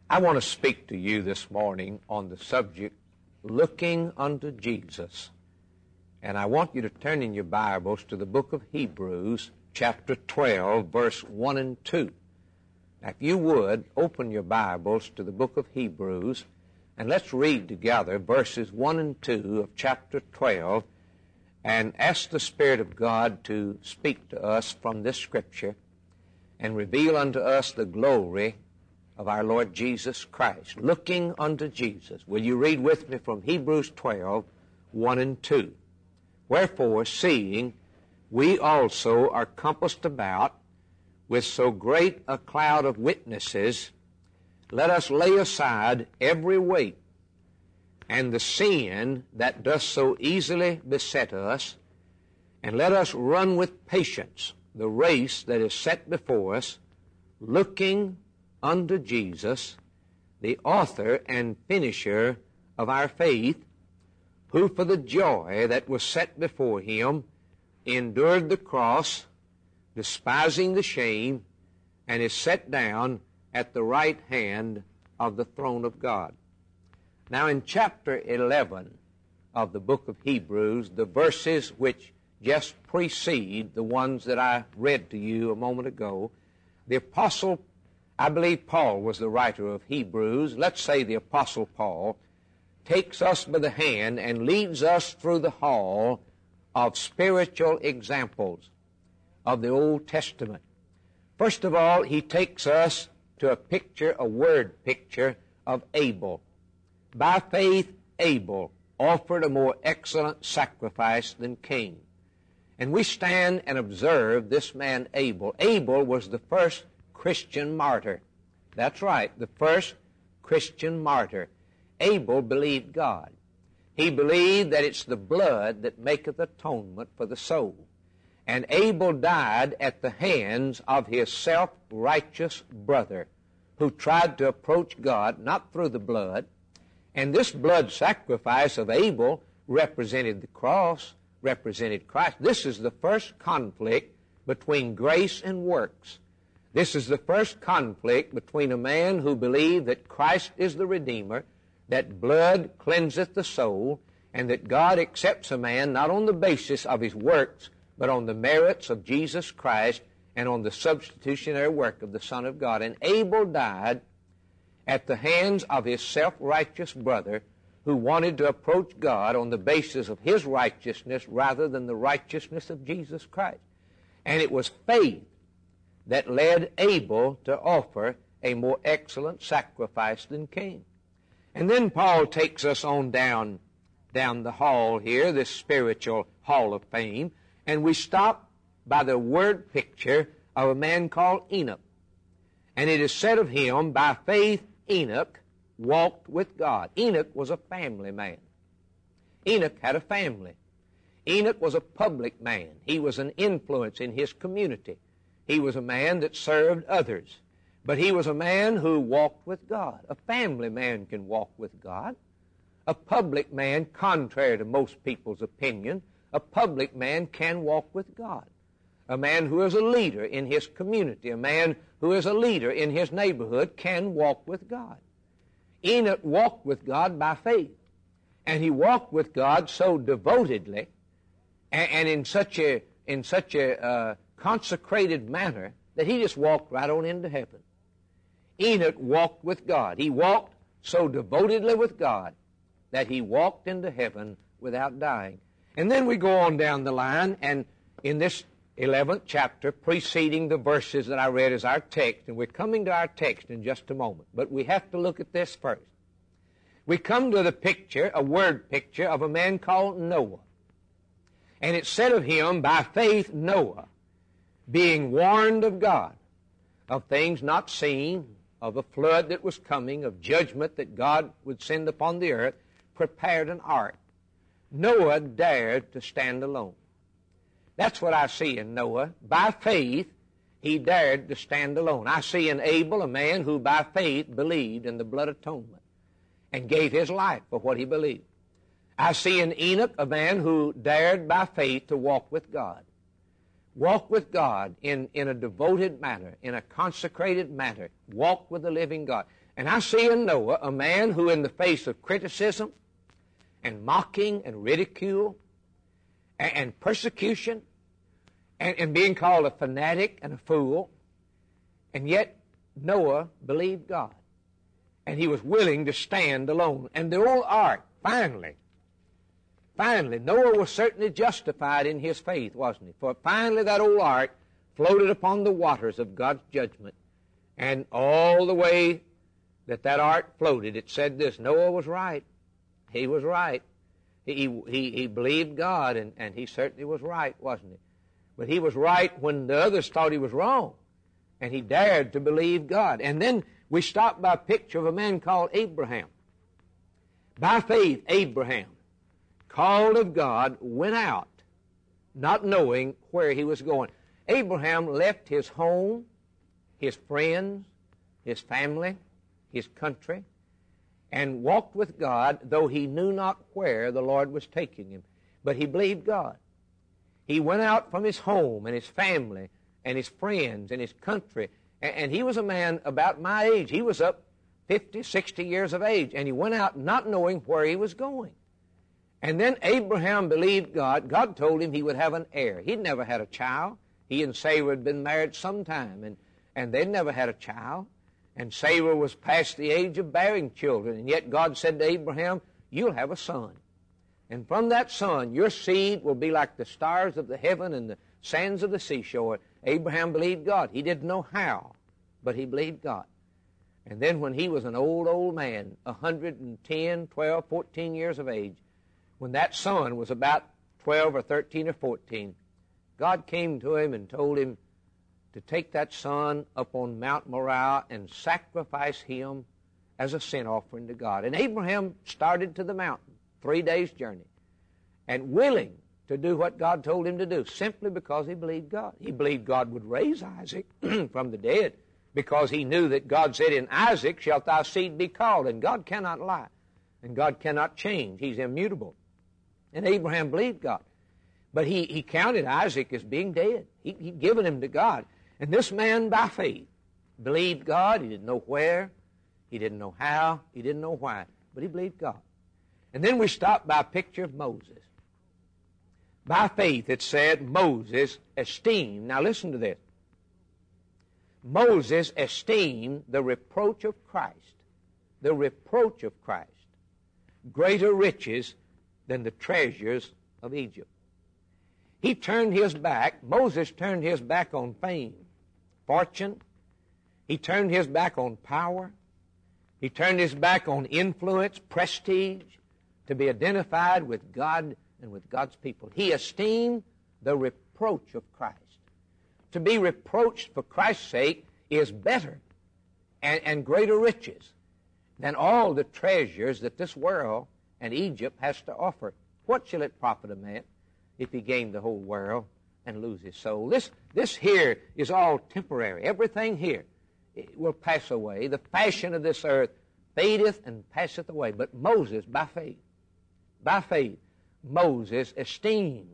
I want to speak to you this morning on the subject, looking unto Jesus. And I want you to turn in your Bibles to the book of Hebrews, chapter 12, verse 1 and 2. Now, if you would, open your Bibles to the book of Hebrews, and let's read together verses 1 and 2 of chapter 12, and ask the Spirit of God to speak to us from this scripture and reveal unto us the glory of our Lord Jesus Christ, looking unto Jesus. Will you read with me from Hebrews 12, 1 and 2? Wherefore, seeing we also are compassed about with so great a cloud of witnesses, let us lay aside every weight and the sin that doth so easily beset us, and let us run with patience the race that is set before us, looking unto Jesus, the author and finisher of our faith, who for the joy that was set before him endured the cross, despising the shame, and is set down at the right hand of the throne of God. Now in chapter 11 of the book of Hebrews, the verses which just precede the ones that I read to you a moment ago, the apostle, I believe Paul was the writer of Hebrews, let's say the apostle Paul, takes us by the hand and leads us through the hall of spiritual examples of the Old Testament. First of all, he takes us to a picture, a word picture of Abel. By faith, Abel offered a more excellent sacrifice than Cain. And we stand and observe this man Abel. Abel was the first Christian martyr. That's right, the first Christian martyr. Abel believed God. He believed that it's the blood that maketh atonement for the soul. And Abel died at the hands of his self-righteous brother, who tried to approach God not through the blood. And this blood sacrifice of Abel represented the cross, represented Christ. This is the first conflict between grace and works. This is the first conflict between a man who believed that Christ is the Redeemer, that blood cleanseth the soul, and that God accepts a man not on the basis of his works, but on the merits of Jesus Christ and on the substitutionary work of the Son of God. And Abel died at the hands of his self-righteous brother, who wanted to approach God on the basis of his righteousness rather than the righteousness of Jesus Christ. And it was faith that led Abel to offer a more excellent sacrifice than Cain. And then Paul takes us on down the hall here, this spiritual hall of fame, and we stop by the word picture of a man called Enoch. And it is said of him, by faith Enoch walked with God. Enoch was a family man. Enoch had a family. Enoch was a public man. He was an influence in his community. He was a man that served others. But he was a man who walked with God. A family man can walk with God. A public man, contrary to most people's opinion, a public man can walk with God. A man who is a leader in his community, a man who is a leader in his neighborhood can walk with God. Enoch walked with God by faith. And he walked with God so devotedly and in such a consecrated manner that he just walked right on into heaven. Enoch walked with God. He walked so devotedly with God that he walked into heaven without dying. And then we go on down the line, and in this 11th chapter, preceding the verses that I read as our text, and we're coming to our text in just a moment, but we have to look at this first. We come to the picture, a word picture, of a man called Noah. And it's said of him, by faith Noah, being warned of God, of things not seen, of a flood that was coming, of judgment that God would send upon the earth, prepared an ark. Noah dared to stand alone. That's what I see in Noah. By faith, he dared to stand alone. I see in Abel a man who by faith believed in the blood atonement and gave his life for what he believed. I see in Enoch a man who dared by faith to walk with God. Walk with God in a devoted manner, in a consecrated manner. Walk with the living God. And I see in Noah a man who, in the face of criticism and mocking and ridicule and persecution and being called a fanatic and a fool, and yet Noah believed God. And he was willing to stand alone. And the old ark, finally, Noah was certainly justified in his faith, wasn't he? For finally that old ark floated upon the waters of God's judgment. And all the way that ark floated, it said this: Noah was right. He was right. He believed God, and he certainly was right, wasn't he? But he was right when the others thought he was wrong. And he dared to believe God. And then we stopped by a picture of a man called Abraham. By faith, Abraham, called of God, went out, not knowing where he was going. Abraham left his home, his friends, his family, his country, and walked with God, though he knew not where the Lord was taking him. But he believed God. He went out from his home and his family and his friends and his country, and he was a man about my age. He was up 50, 60 years of age, and he went out not knowing where he was going. And then Abraham believed God. God told him he would have an heir. He'd never had a child. He and Sarah had been married some time, and they'd never had a child. And Sarah was past the age of bearing children, and yet God said to Abraham, you'll have a son. And from that son, your seed will be like the stars of the heaven and the sands of the seashore. Abraham believed God. He didn't know how, but he believed God. And then when he was an old man, 110, 12, 14 years of age, when that son was about 12 or 13 or 14, God came to him and told him to take that son up on Mount Moriah and sacrifice him as a sin offering to God. And Abraham started to the mountain, 3 days' journey, and willing to do what God told him to do, simply because he believed God. He believed God would raise Isaac from the dead, because he knew that God said, in Isaac shalt thy seed be called, and God cannot lie, and God cannot change. He's immutable. And Abraham believed God. But he counted Isaac as being dead. He'd given him to God. And this man, by faith, believed God. He didn't know where. He didn't know how. He didn't know why. But he believed God. And then we stopped by a picture of Moses. By faith, it said, Moses esteemed. Now listen to this. Moses esteemed the reproach of Christ. The reproach of Christ. Greater riches than the treasures of Egypt. He turned his back. Moses turned his back on fame, fortune. He turned his back on power. He turned his back on influence, prestige, to be identified with God and with God's people. He esteemed the reproach of Christ. To be reproached for Christ's sake is better and greater riches than all the treasures that this world and Egypt has to offer. What shall it profit a man if he gain the whole world and lose his soul? This here is all temporary. Everything here will pass away. The fashion of this earth fadeth and passeth away. But Moses, by faith, Moses esteemed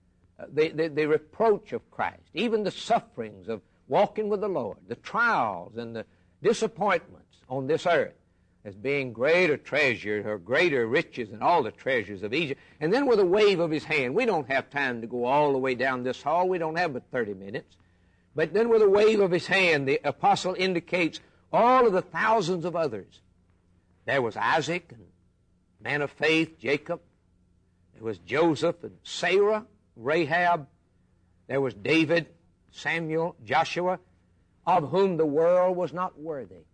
the reproach of Christ, even the sufferings of walking with the Lord, the trials and the disappointments on this earth, as being greater treasure or greater riches than all the treasures of Egypt. And then with a wave of his hand, we don't have time to go all the way down this hall. We don't have but 30 minutes. But then with a wave of his hand, the apostle indicates all of the thousands of others. There was Isaac, and man of faith, Jacob. There was Joseph and Sarah, Rahab. There was David, Samuel, Joshua, of whom the world was not worthy.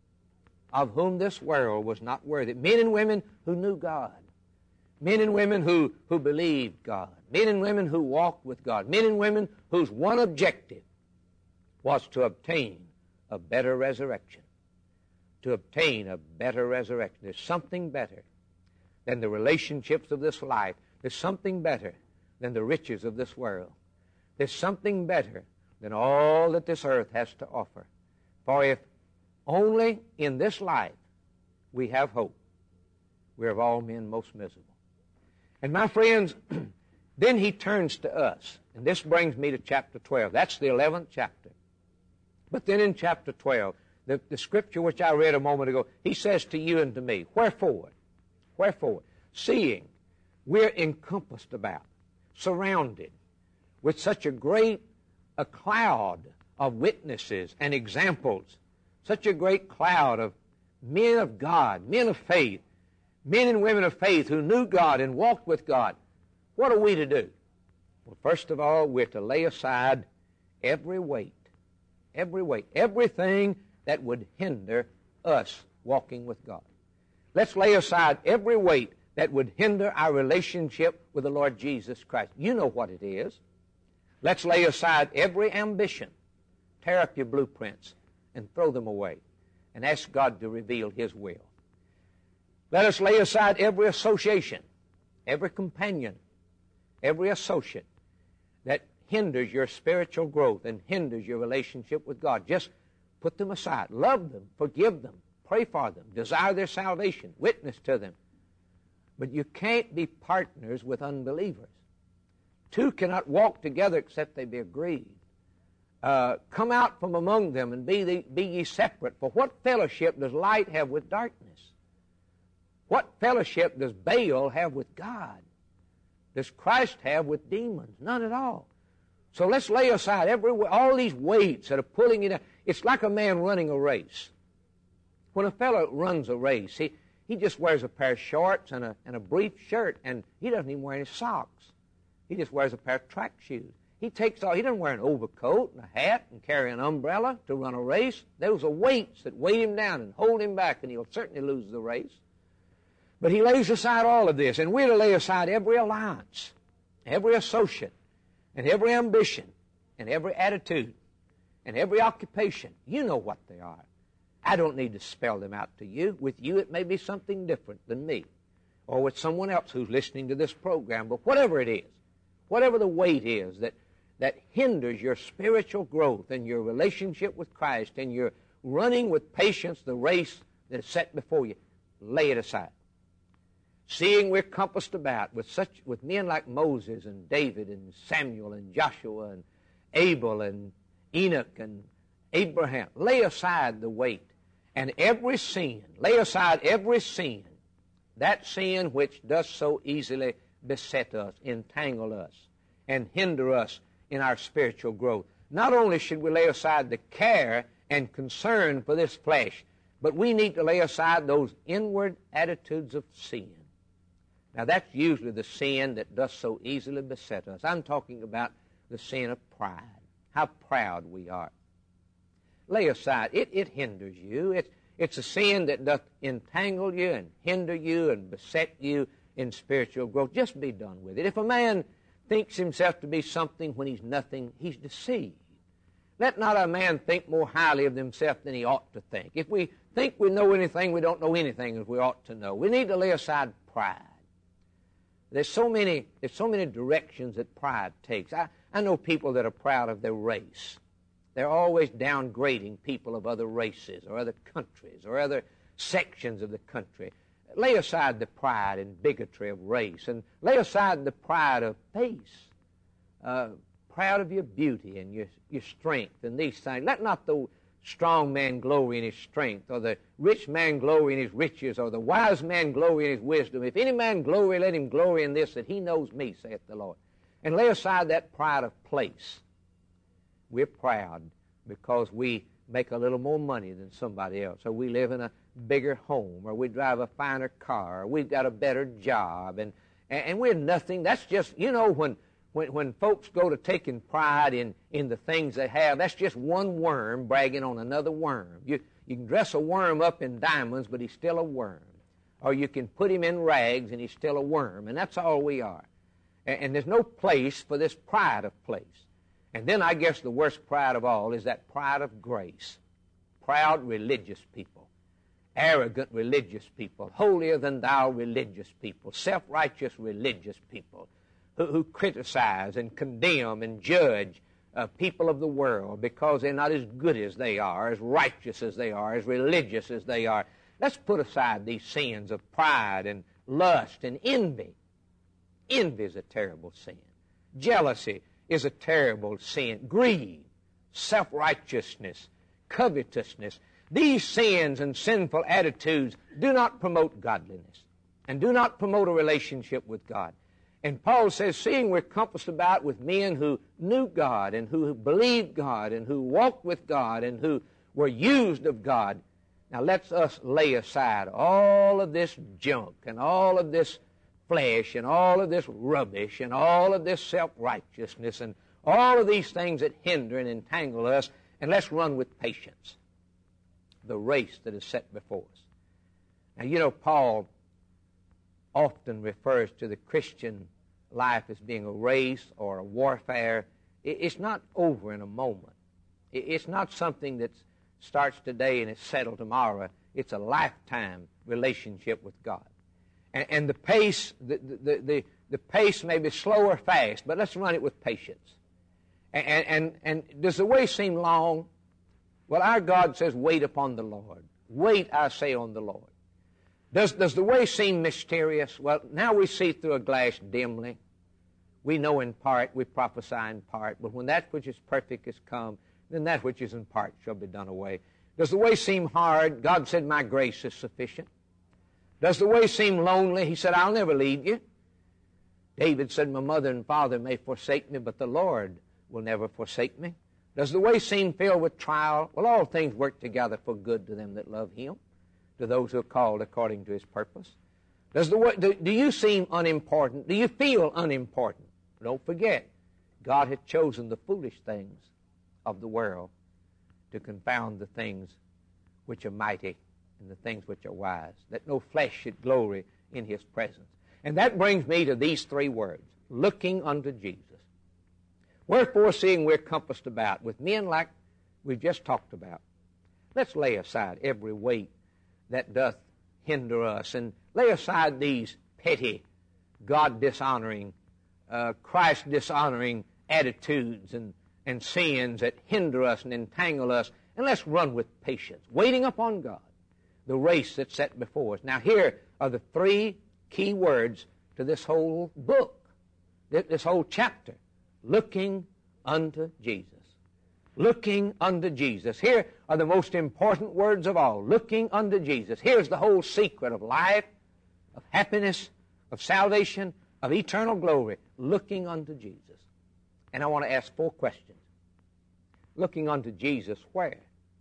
Of whom this world was not worthy. Men and women who knew God. Men and women who believed God. Men and women who walked with God. Men and women whose one objective was to obtain a better resurrection. To obtain a better resurrection. There's something better than the relationships of this life. There's something better than the riches of this world. There's something better than all that this earth has to offer. For if only in this life we have hope, we're of all men most miserable. And my friends, then he turns to us. And this brings me to chapter 12. That's the 11th chapter. But then in chapter 12, The scripture which I read a moment ago, he says to you and to me, wherefore, seeing we're encompassed about, surrounded with such a cloud of witnesses and examples, such a great cloud of men of God, men of faith, men and women of faith who knew God and walked with God. What are we to do? Well, first of all, we're to lay aside every weight, everything that would hinder us walking with God. Let's lay aside every weight that would hinder our relationship with the Lord Jesus Christ. You know what it is. Let's lay aside every ambition, tear up your blueprints, and throw them away, and ask God to reveal His will. Let us lay aside every association, every companion, every associate that hinders your spiritual growth and hinders your relationship with God. Just put them aside. Love them, forgive them, pray for them, desire their salvation, witness to them. But you can't be partners with unbelievers. Two cannot walk together except they be agreed. Come out from among them and be ye separate. For what fellowship does light have with darkness? What fellowship does Baal have with God? Does Christ have with demons? None at all. So let's lay aside all these weights that are pulling you down. It's like a man running a race. When a fellow runs a race, he just wears a pair of shorts and a brief shirt, and he doesn't even wear any socks. He just wears a pair of track shoes. He doesn't wear an overcoat and a hat and carry an umbrella to run a race. Those are weights that weigh him down and hold him back, and he'll certainly lose the race. But he lays aside all of this, and we're to lay aside every alliance, every associate, and every ambition, and every attitude, and every occupation. You know what they are. I don't need to spell them out to you. With you, it may be something different than me, or with someone else who's listening to this program. But whatever it is, whatever the weight is that hinders your spiritual growth and your relationship with Christ and your running with patience the race that is set before you, lay it aside. Seeing we're compassed about with men like Moses and David and Samuel and Joshua and Abel and Enoch and Abraham, lay aside the weight and every sin. Lay aside every sin, that sin which does so easily beset us, entangle us, and hinder us in our spiritual growth. Not only should we lay aside the care and concern for this flesh, but we need to lay aside those inward attitudes of sin. Now, that's usually the sin that does so easily beset us. I'm talking about the sin of pride, how proud we are. Lay aside. It hinders you. It's a sin that doth entangle you and hinder you and beset you in spiritual growth. Just be done with it. If a man thinks himself to be something when he's nothing, he's deceived. Let not a man think more highly of himself than he ought to think. If we think we know anything, we don't know anything as we ought to know. We need to lay aside pride. There's so many directions that pride takes. I know people that are proud of their race. They're always downgrading people of other races or other countries or other sections of the country. Lay aside the pride and bigotry of race, and lay aside the pride of face, proud of your beauty and your strength and these things. Let not the strong man glory in his strength, or the rich man glory in his riches, or the wise man glory in his wisdom. If any man glory, let him glory in this, that he knows me, saith the Lord. And lay aside that pride of place. We're proud because we make a little more money than somebody else, or we live in a bigger home, or we drive a finer car, or we've got a better job, and we're nothing. That's just, when folks go to taking pride in the things they have, that's just one worm bragging on another worm. You can dress a worm up in diamonds, but he's still a worm. Or you can put him in rags, and he's still a worm, and that's all we are. And there's no place for this pride of place. And then I guess the worst pride of all is that pride of grace. Proud religious people, arrogant religious people, holier than thou religious people, self-righteous religious people who criticize and condemn and judge people of the world because they're not as good as they are, as righteous as they are, as religious as they are. Let's put aside these sins of pride and lust and envy. Envy is a terrible sin. Jealousy is a terrible sin. Greed, self-righteousness, covetousness. These sins and sinful attitudes do not promote godliness and do not promote a relationship with God. And Paul says, seeing we're compassed about with men who knew God and who believed God and who walked with God and who were used of God, now let's us lay aside all of this junk and all of this flesh and all of this rubbish and all of this self-righteousness and all of these things that hinder and entangle us, and let's run with patience the race that is set before us. Now, you know, Paul often refers to the Christian life as being a race or a warfare. It's not over in a moment. It's not something that starts today and is settled tomorrow. It's a lifetime relationship with God. And the pace, the pace may be slow or fast, but let's run it with patience. And does the way seem long? Well, our God says, wait upon the Lord. Wait, I say, on the Lord. Does the way seem mysterious? Well, now we see through a glass dimly. We know in part, we prophesy in part, but when that which is perfect is come, then that which is in part shall be done away. Does the way seem hard? God said, my grace is sufficient. Does the way seem lonely? He said, I'll never leave you. David said, my mother and father may forsake me, but the Lord will never forsake me. Does the way seem filled with trial? Well, all things work together for good to them that love Him, to those who are called according to His purpose. Does the way, do you seem unimportant? Do you feel unimportant? Don't forget, God had chosen the foolish things of the world to confound the things which are mighty and the things which are wise, that no flesh should glory in His presence. And that brings me to these three words, looking unto Jesus. Wherefore, seeing we're compassed about with men like we've just talked about, let's lay aside every weight that doth hinder us, and lay aside these petty, God-dishonoring, Christ-dishonoring attitudes and sins that hinder us and entangle us, and let's run with patience, waiting upon God, the race that's set before us. Now, here are the three key words to this whole book, this whole chapter. Looking unto Jesus. Looking unto Jesus. Here are the most important words of all. Looking unto Jesus. Here's the whole secret of life, of happiness, of salvation, of eternal glory. Looking unto Jesus. And I want to ask 4 questions. Looking unto Jesus where?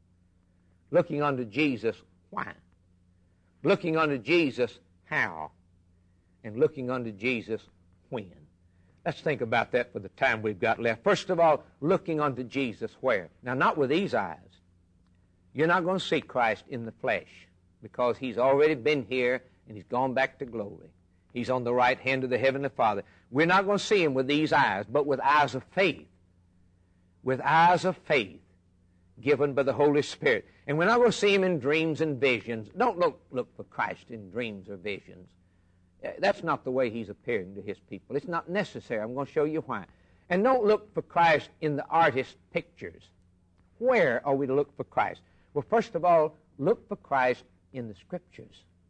Looking unto Jesus why? Looking unto Jesus how? And looking unto Jesus when? Let's think about that for the time we've got left. First of all, looking unto Jesus where? Now, not with these eyes. You're not going to see Christ in the flesh because He's already been here and He's gone back to glory. He's on the right hand of the Heavenly Father. We're not going to see Him with these eyes, but with eyes of faith. With eyes of faith given by the Holy Spirit. And we're not going to see Him in dreams and visions. Don't look for Christ in dreams or visions. That's not the way He's appearing to His people. It's not necessary. I'm going to show you why. And don't look for Christ in the artist's pictures. Where are we to look for Christ? Well, first of all, look for Christ in the Scriptures.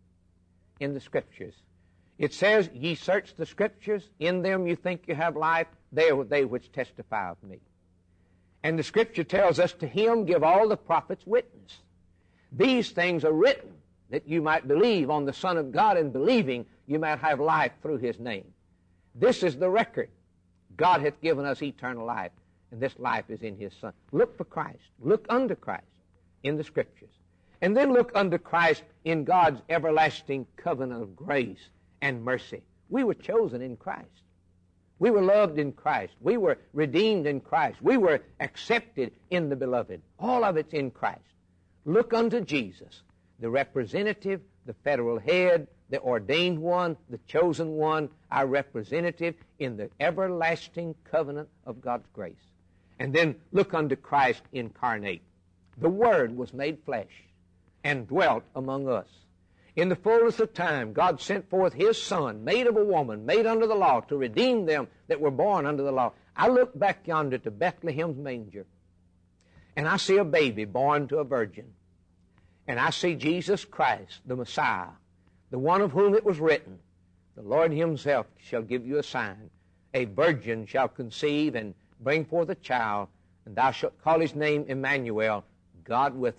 In the Scriptures. It says, ye search the Scriptures, in them you think you have life, they are they which testify of me. And the Scripture tells us, to Him give all the prophets witness. These things are written, that you might believe on the Son of God, and believing you might have life through His name. This is the record. God hath given us eternal life, and this life is in His Son. Look for Christ. Look unto Christ in the Scriptures. And then look unto Christ in God's everlasting covenant of grace and mercy. We were chosen in Christ. We were loved in Christ. We were redeemed in Christ. We were accepted in the Beloved. All of it's in Christ. Look unto Jesus, the representative, the federal head, the ordained one, the chosen one, our representative in the everlasting covenant of God's grace. And then look unto Christ incarnate. The Word was made flesh and dwelt among us. In the fullness of time, God sent forth His Son, made of a woman, made under the law, to redeem them that were born under the law. I look back yonder to Bethlehem's manger, and I see a baby born to a virgin. And I see Jesus Christ, the Messiah, the one of whom it was written, the Lord Himself shall give you a sign. A virgin shall conceive and bring forth a child, and thou shalt call His name Emmanuel, God with us.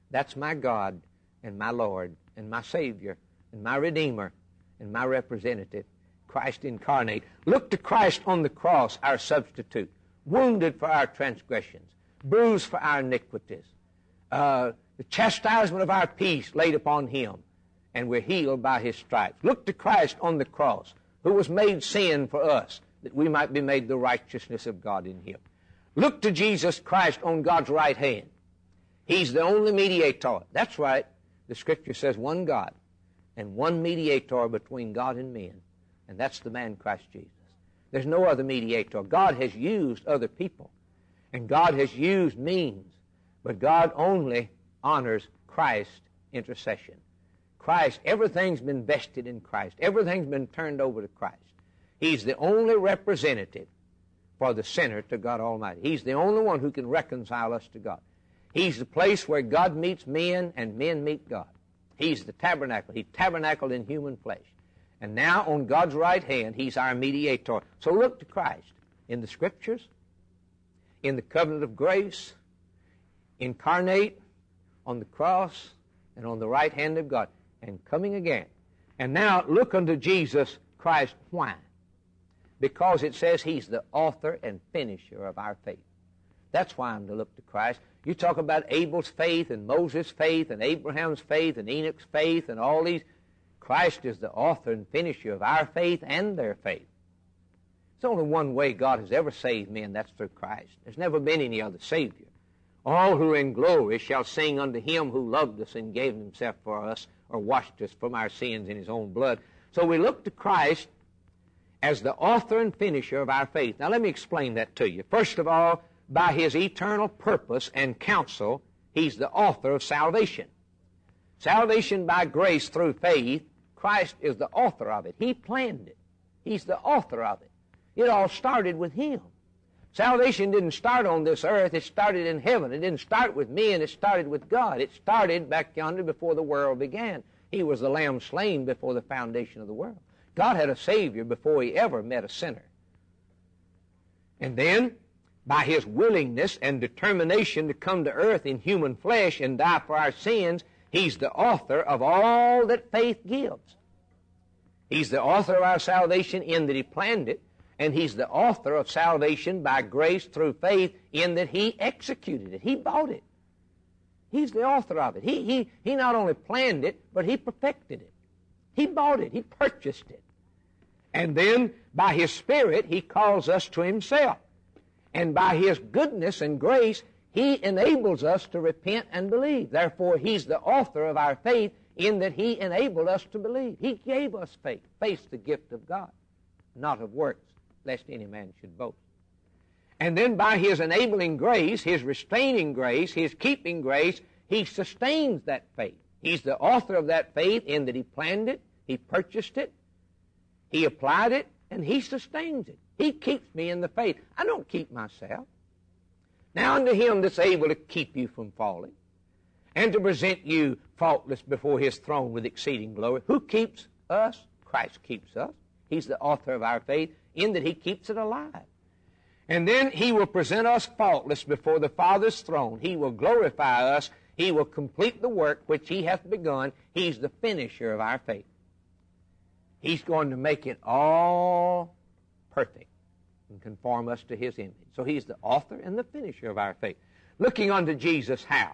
That's my God and my Lord and my Savior and my Redeemer and my representative, Christ incarnate. Look to Christ on the cross, our substitute, wounded for our transgressions, bruised for our iniquities, the chastisement of our peace laid upon him, and we're healed by his stripes. Look to Christ on the cross, who was made sin for us, that we might be made the righteousness of God in him. Look to Jesus Christ on God's right hand. He's the only mediator. That's right. The Scripture says one God and one mediator between God and men, and that's the man Christ Jesus. There's no other mediator. God has used other people, and God has used means, but God only honors Christ's intercession. Christ, everything's been vested in Christ. Everything's been turned over to Christ. He's the only representative for the sinner to God Almighty. He's the only one who can reconcile us to God. He's the place where God meets men and men meet God. He's the tabernacle. He tabernacled in human flesh. And now on God's right hand, he's our mediator. So look to Christ in the Scriptures, in the covenant of grace, incarnate, on the cross, and on the right hand of God, and coming again. And now look unto Jesus Christ. Why? Because it says he's the author and finisher of our faith. That's why I'm to look to Christ. You talk about Abel's faith and Moses' faith and Abraham's faith and Enoch's faith and all these. Christ is the author and finisher of our faith and their faith. There's only one way God has ever saved men, that's through Christ. There's never been any other Savior. All who are in glory shall sing unto him who loved us and gave himself for us, or washed us from our sins in his own blood. So we look to Christ as the author and finisher of our faith. Now let me explain that to you. First of all, by his eternal purpose and counsel, he's the author of salvation. Salvation by grace through faith, Christ is the author of it. He planned it. He's the author of it. It all started with him. Salvation didn't start on this earth. It started in heaven. It didn't start with men. It started with God. It started back yonder before the world began. He was the Lamb slain before the foundation of the world. God had a Savior before he ever met a sinner. And then, by his willingness and determination to come to earth in human flesh and die for our sins, he's the author of all that faith gives. He's the author of our salvation in that he planned it, and he's the author of salvation by grace through faith in that he executed it. He bought it. He's the author of it. He not only planned it, but he perfected it. He bought it. He purchased it. And then, by his Spirit, he calls us to himself. And by his goodness and grace, he enables us to repent and believe. Therefore, he's the author of our faith in that he enabled us to believe. He gave us faith. Faith's the gift of God, not of works, lest any man should boast. And then by his enabling grace, his restraining grace, his keeping grace, he sustains that faith. He's the author of that faith in that he planned it, he purchased it, he applied it, and he sustains it. He keeps me in the faith. I don't keep myself. Now unto him that's able to keep you from falling, and to present you faultless before his throne with exceeding glory. Who keeps us? Christ keeps us. He's the author of our faith in that he keeps it alive. And then he will present us faultless before the Father's throne. He will glorify us. He will complete the work which he hath begun. He's the finisher of our faith. He's going to make it all perfect and conform us to his image. So he's the author and the finisher of our faith. Looking unto Jesus, how?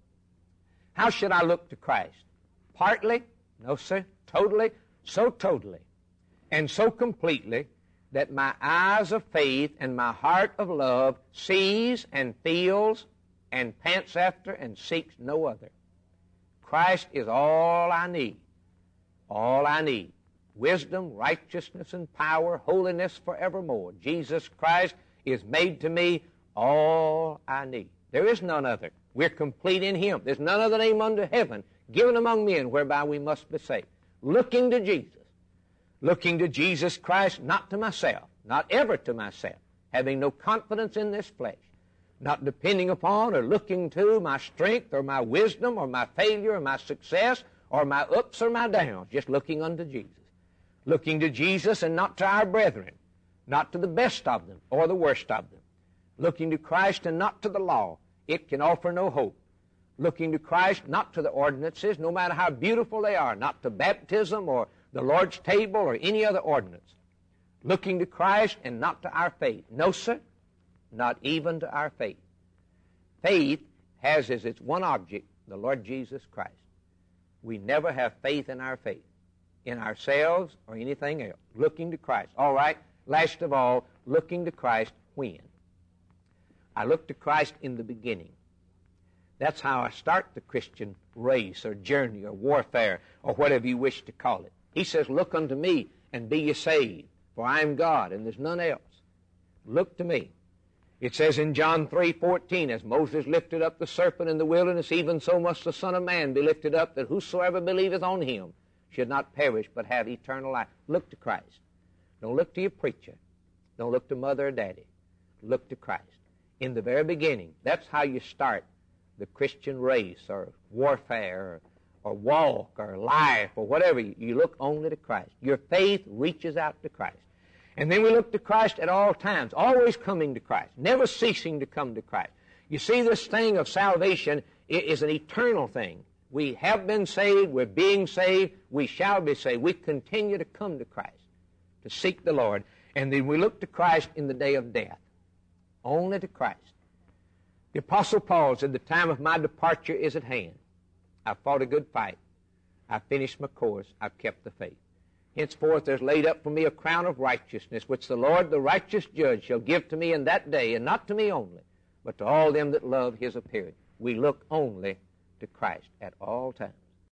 How should I look to Christ? Partly? No, sir. Totally? So totally and so completely that my eyes of faith and my heart of love sees and feels and pants after and seeks no other. Christ is all I need. All I need. Wisdom, righteousness, and power, holiness forevermore. Jesus Christ is made to me all I need. There is none other. We're complete in him. There's none other name under heaven given among men whereby we must be saved. Looking to Jesus. Looking to Jesus Christ, not to myself, not ever to myself, having no confidence in this flesh, not depending upon or looking to my strength or my wisdom or my failure or my success or my ups or my downs, just looking unto Jesus. Looking to Jesus and not to our brethren, not to the best of them or the worst of them. Looking to Christ and not to the law. It can offer no hope. Looking to Christ, not to the ordinances, no matter how beautiful they are, not to baptism or the Lord's table or any other ordinance. Looking to Christ and not to our faith. No, sir, not even to our faith. Faith has as its one object the Lord Jesus Christ. We never have faith in our faith, in ourselves or anything else. Looking to Christ. All right, last of all, looking to Christ when? I look to Christ in the beginning. That's how I start the Christian race or journey or warfare or whatever you wish to call it. He says, look unto me and be ye saved, for I am God and there's none else. Look to me. It says in John 3:14, as Moses lifted up the serpent in the wilderness, even so must the Son of Man be lifted up, that whosoever believeth on him should not perish but have eternal life. Look to Christ. Don't look to your preacher. Don't look to mother or daddy. Look to Christ. In the very beginning, that's how you start the Christian race or warfare or walk or life or whatever. You look only to Christ. Your faith reaches out to Christ. And then we look to Christ at all times, always coming to Christ, never ceasing to come to Christ. You see, this thing of salvation is an eternal thing. We have been saved, we're being saved, we shall be saved. We continue to come to Christ, to seek the Lord. And then we look to Christ in the day of death, only to Christ. The Apostle Paul said, the time of my departure is at hand. I've fought a good fight. I've finished my course. I've kept the faith. Henceforth there's laid up for me a crown of righteousness, which the Lord, the righteous judge, shall give to me in that day, and not to me only, but to all them that love his appearing. We look only to Christ at all times.